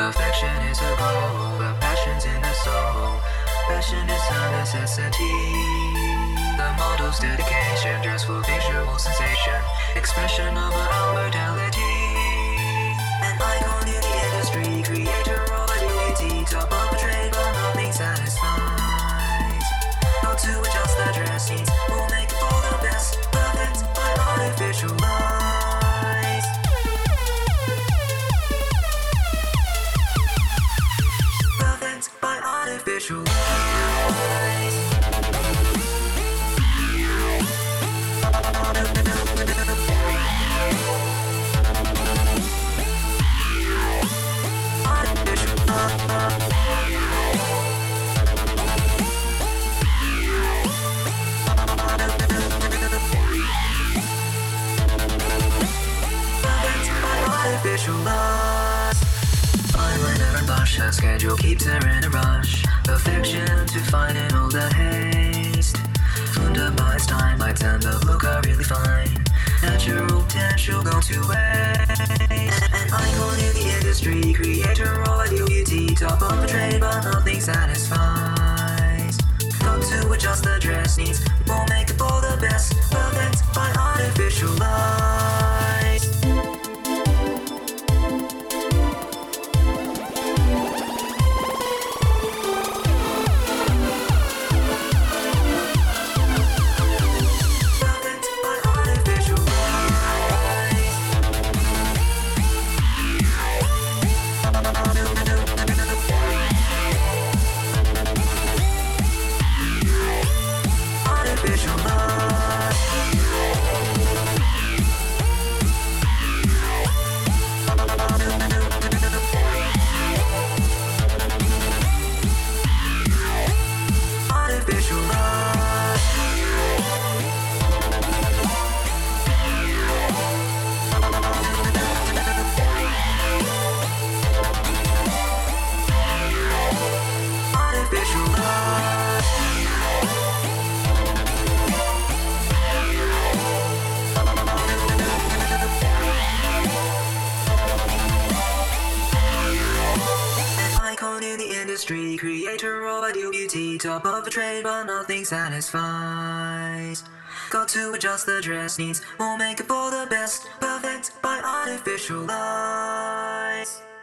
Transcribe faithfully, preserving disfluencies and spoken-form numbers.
Perfection is a goal, but passion's in the soul. Passion is a necessity. The model's dedication, dress for visual sensation, expression of our modality. An icon in the industry, creator of a deity, top of a trade, but nothing satisfies. Not to adjust the dress needs, we'll make it for the best, perfect by artificial lies. Perfect by artificial lies. Eyeliner and blush, her schedule keeps her in a rush. Perfection to find in all the haste. Under by its time, lights and the look are really fine. Natural potential gone to waste. An icon in the industry, creator of a new beauty, top of the trade, but nothing satisfies. Got to adjust the dress needs, we'll make it for the best, perfect by artificial lies. Industry, creator of ideal beauty, top of a trade, but nothing satisfies. Got to adjust the dress needs, we'll make it for the best, perfect by artificial lies.